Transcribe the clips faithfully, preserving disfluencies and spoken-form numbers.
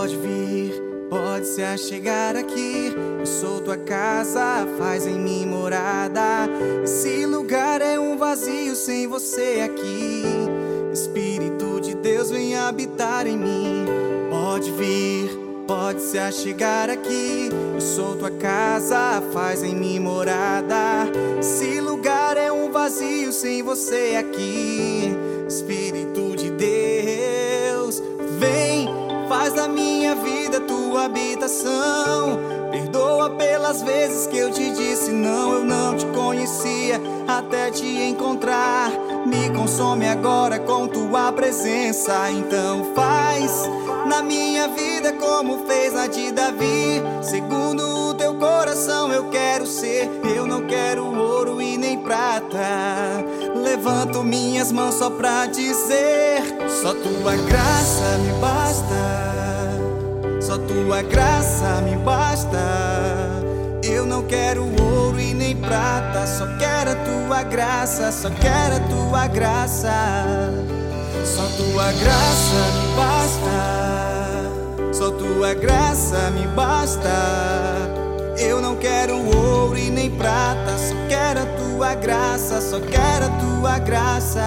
Pode vir, pode se achegar aqui. Eu sou tua casa, faz em mim morada. Esse lugar é um vazio sem você aqui. Espírito de Deus vem habitar em mim. Pode vir, pode se achegar aqui. Eu sou tua casa, faz em mim morada. Esse lugar é um vazio sem você aqui. Espírito de Deus, vem, faz da minha vida tua habitação. Perdoa pelas vezes que eu te disse não. Eu não te conhecia até te encontrar. Me consome agora com tua presença. Então faz na minha vida como fez na de Davi. Segundo o teu coração eu quero ser. Eu não quero ouro e nem prata. Levanto minhas mãos só pra dizer: só tua graça me basta. Só tua graça me basta. Eu não quero ouro e nem prata. Só quero a tua graça. Só quero a tua graça. Só tua graça me basta. Só tua graça me basta. Eu não quero ouro e nem prata. Só quero a tua graça. Só quero a tua graça.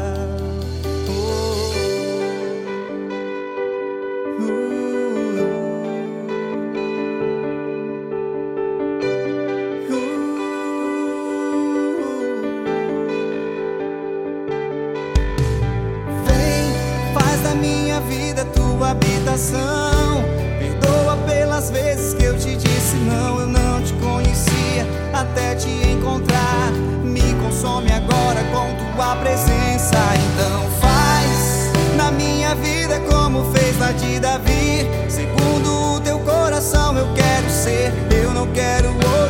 Oh. Uh. Minha vida, tua habitação. Perdoa pelas vezes que eu te disse não. Eu não te conhecia até te encontrar. Me consome agora com tua presença. Então faz na minha vida como fez na de Davi. Segundo o teu coração eu quero ser. Eu não quero outro